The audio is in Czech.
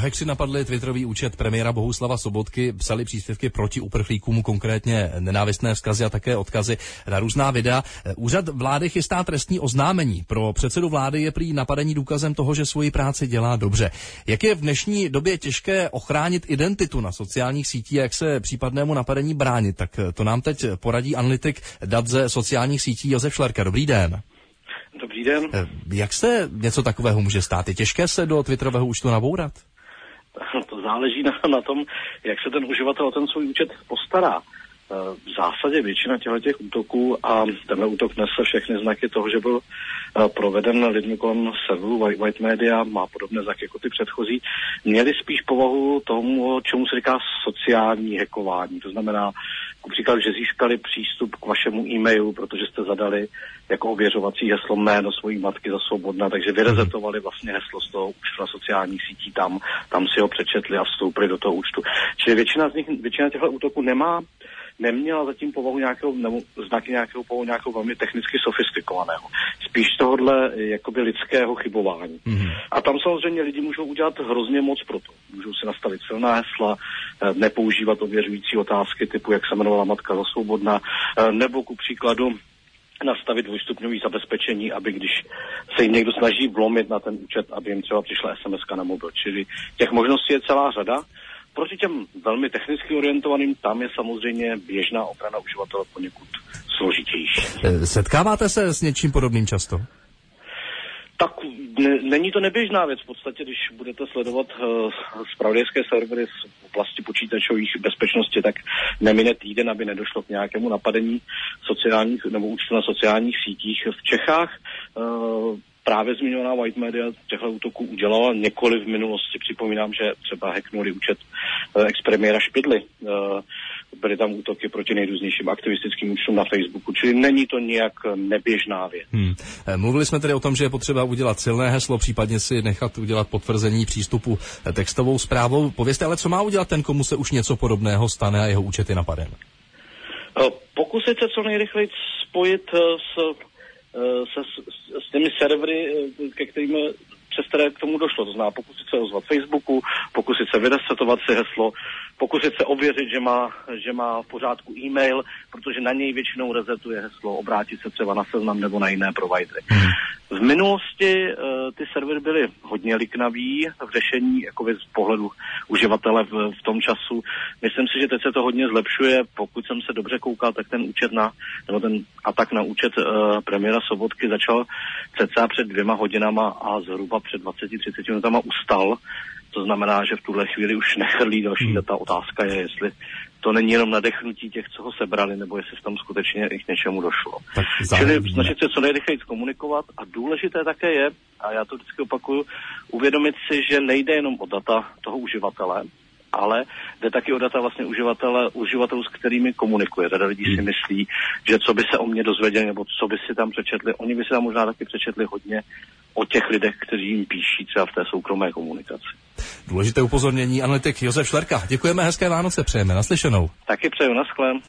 Hackři napadli twitterový účet premiéra Bohuslava Sobotky, psali příspěvky proti uprchlíkům, konkrétně nenávistné vzkazy a také odkazy na různá videa. Úřad vlády chystá trestní oznámení. Pro předsedu vlády je prý napadení důkazem toho, že svoji práci dělá dobře. Jak je v dnešní době těžké ochránit identitu na sociálních sítích, jak se případnému napadení bránit, tak to nám teď poradí analytik dat ze sociálních sítí Josef Šlerka. Dobrý den. Dobrý den. Jak se něco takového může stát? Je těžké se do twitterového účtu nabourat? To záleží na tom, jak se ten uživatel o ten svůj účet postará. V zásadě většina těch útoků, a tenhle útok nese všechny znaky toho, že byl proveden lidmi kolem serveru White Media, má podobné znaky jako ty předchozí, měli spíš povahu tomu, čemu se říká sociální hackování. To znamená, například, že získali přístup k vašemu e-mailu, protože jste zadali jako ověřovací heslo jméno svojí matky za Svobodna, takže vyrezetovali vlastně heslo z toho účtu na sociálních sítích, tam si ho přečetli a vstoupili do toho účtu. Čili většina těchto útoků neměla zatím povahu znaky nějakého velmi technicky sofistikovaného. Spíš tohodle jakoby lidského chybování. A tam samozřejmě lidi můžou udělat hrozně moc pro to. Můžou si nastavit silná hesla, nepoužívat ověřující otázky typu, jak se jmenovala matka za Svobodna, nebo ku příkladu nastavit dvojstupňové zabezpečení, aby když se jim někdo snaží vlomit na ten účet, aby jim třeba přišla SMS-ka na mobil. Čili těch možností je celá řada. Proti těm velmi technicky orientovaným tam je samozřejmě běžná ochrana uživatele poněkud složitější. Setkáváte se s něčím podobným často? Tak není to neběžná věc. V podstatě, když budete sledovat zpravodajské servery z oblasti počítačových bezpečnosti, tak nemine týden, aby nedošlo k nějakému napadení sociálních nebo účtu na sociálních sítích v Čechách. Právě zmiňovaná White Media těchto útoků udělala několik v minulosti. Připomínám, že třeba hacknuli účet ex-premiéra Špidly. Byly tam útoky proti nejrůznějším aktivistickým účtům na Facebooku, čili není to nějak neběžná věc. Mluvili jsme tedy o tom, že je potřeba udělat silné heslo, případně si nechat udělat potvrzení přístupu textovou zprávou. Povězte ale, co má udělat ten, komu se už něco podobného stane a jeho účet je napaden? Pokusit se co nejrychleji spojit s těmi servery, přes které k tomu došlo. To znamená pokusit se ozvat Facebooku, pokusit se vyresetovat si heslo, pokusit se ověřit, že má v pořádku e-mail, protože na něj většinou resetuje heslo, obrátit se třeba na Seznam nebo na jiné providery. V minulosti ty servery byly hodně liknaví v řešení jakoby z pohledu uživatele v tom času. Myslím si, že teď se to hodně zlepšuje. Pokud jsem se dobře koukal, tak ten atak na účet premiéra Sobotky začal cca před 2 hodinama a zhruba před 20-30 minutama ustal. To znamená, že v tuhle chvíli už nechrlí další data. Otázka je, jestli to není jenom nadechnutí těch, co ho sebrali, nebo jestli tam skutečně i k něčemu došlo. Čili snažit se co nejrychleji komunikovat a důležité také je, a já to vždycky opakuju, uvědomit si, že nejde jenom o data toho uživatele, ale jde taky o data vlastně uživatelů, s kterými komunikuje. Řada lidí si myslí, že co by se o mě dozvěděli, nebo co by si tam přečetli. Oni by si tam možná taky přečetli hodně o těch lidech, kteří jim píší třeba v té soukromé komunikaci. Důležité upozornění, analytik Josef Šlerka. Děkujeme, hezké Vánoce přejeme, naslyšenou. Taky přeju, naschle.